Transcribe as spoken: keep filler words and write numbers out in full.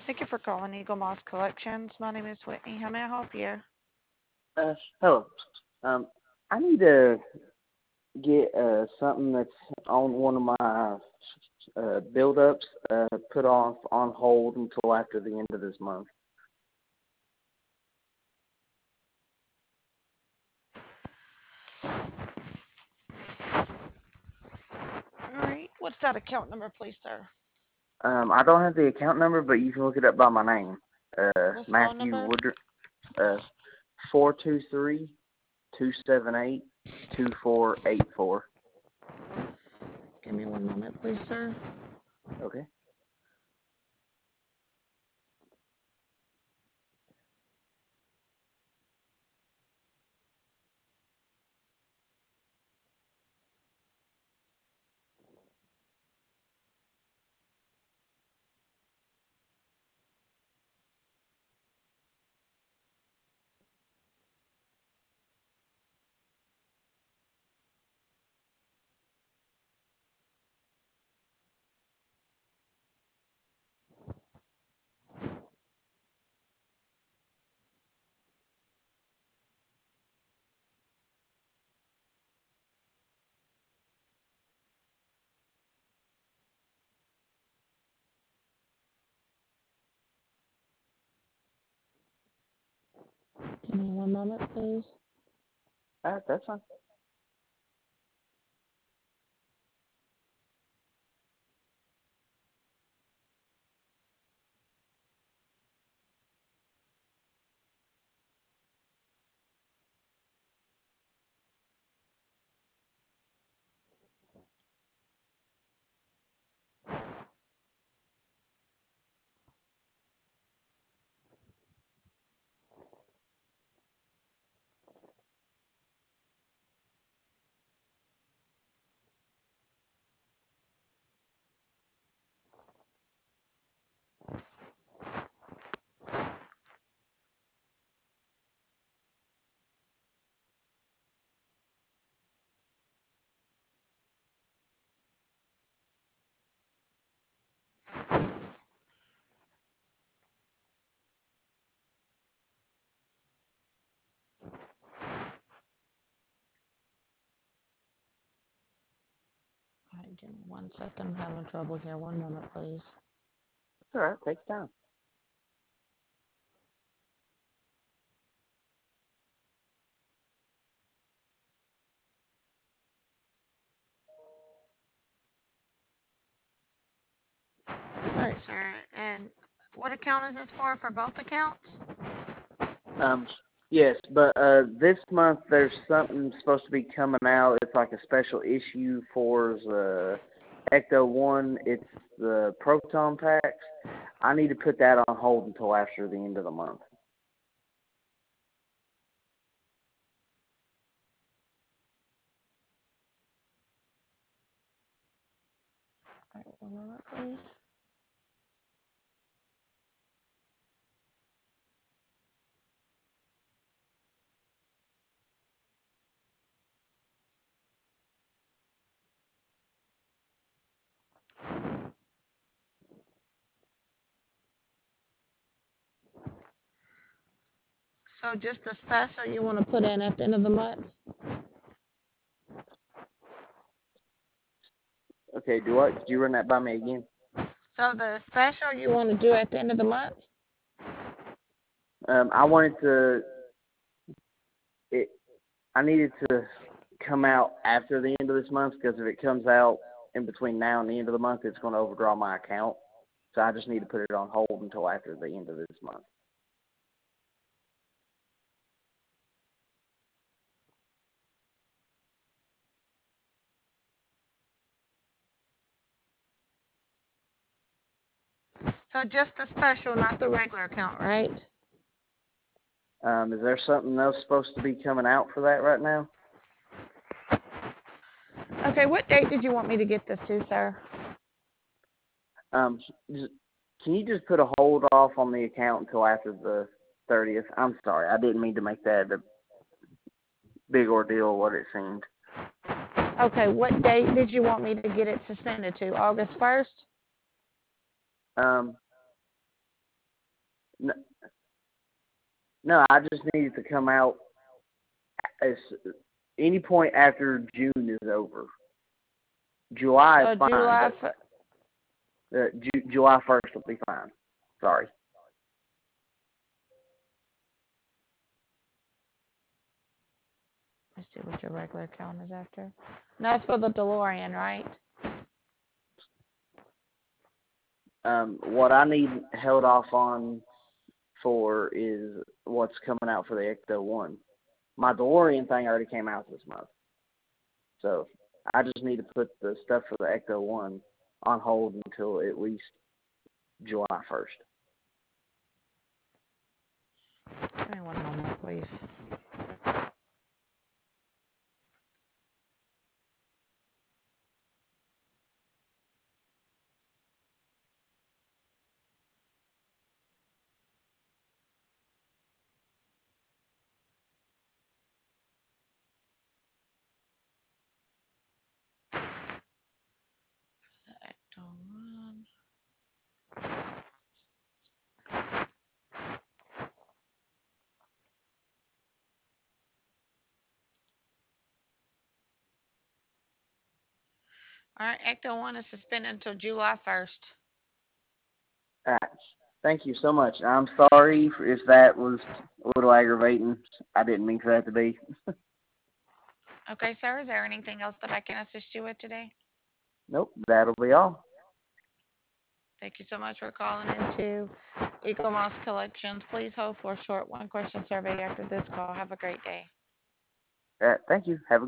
Thank you for calling Eagle Moss Collections. My name is Whitney. How may I help you? Uh, hello. Um, I need to get uh, something that's on one of my uh, build-ups uh, put off on hold until after the end of this month. All right. What's that account number, please, sir? Um, I don't have the account number, but you can look it up by my name, uh, What's phone Matthew number? Woodruff. Uh, four two three two seven eight two four eight four. Give me one moment, please, sir. Okay. Give me one moment, please. All right, that's fine. All right, give me one second. I'm having trouble here. One moment, please. All right, take your time. All right, sir. And what account is this for? For both accounts? Um, yes, but uh, this month there's something supposed to be coming out. It's like a special issue for the Ecto One. It's the Proton packs. I need to put that on hold until after the end of the month. All right, one moment, please. So just the special you want to put in at the end of the month? Okay, do what? Could you run that by me again? So the special you want to do at the end of the month? Um, I wanted to. It. I needed to come out after the end of this month because if it comes out in between now and the end of the month, it's going to overdraw my account. So I just need to put it on hold until after the end of this month. So just the special, not the regular account, right? Um, is there something else supposed to be coming out for that right now? Okay, what date did you want me to get this to, sir? Um, just, can you just put a hold off on the account until after the thirtieth? I'm sorry, I didn't mean to make that a big ordeal what it seemed. Okay, what date did you want me to get it to send it to? August first? Um, No, no, I just need it to come out as any point after June is over. July is So fine, July, but uh, Ju- July first will be fine. Sorry. let's see what your regular count is after. And that's for the DeLorean, right? Um, what I need held off on for is what's coming out for the Ecto One. My DeLorean thing already came out this month, so I just need to put the stuff for the Ecto One on hold until at least July first. Give me one moment, please. Ecto one. All right, Ecto one is suspended until July first. All right. Thank you so much. I'm sorry if that was a little aggravating. I didn't mean for that to be. Okay, sir. Is there anything else that I can assist you with today? Nope, that'll be all. Thank you so much for calling into Eagle Moss Collections. Please hold for a short one question survey after this call. Have a great day. All right, thank you. Have a